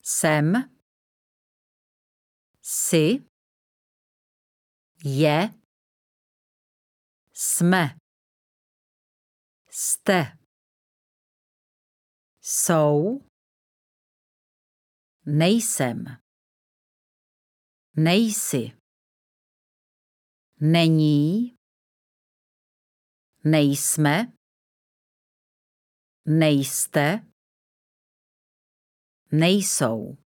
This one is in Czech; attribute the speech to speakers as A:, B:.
A: Jsem, jsi, je, jsme, jste, jsou, nejsem, nejsi, není, nejsme, nejste, nejsou.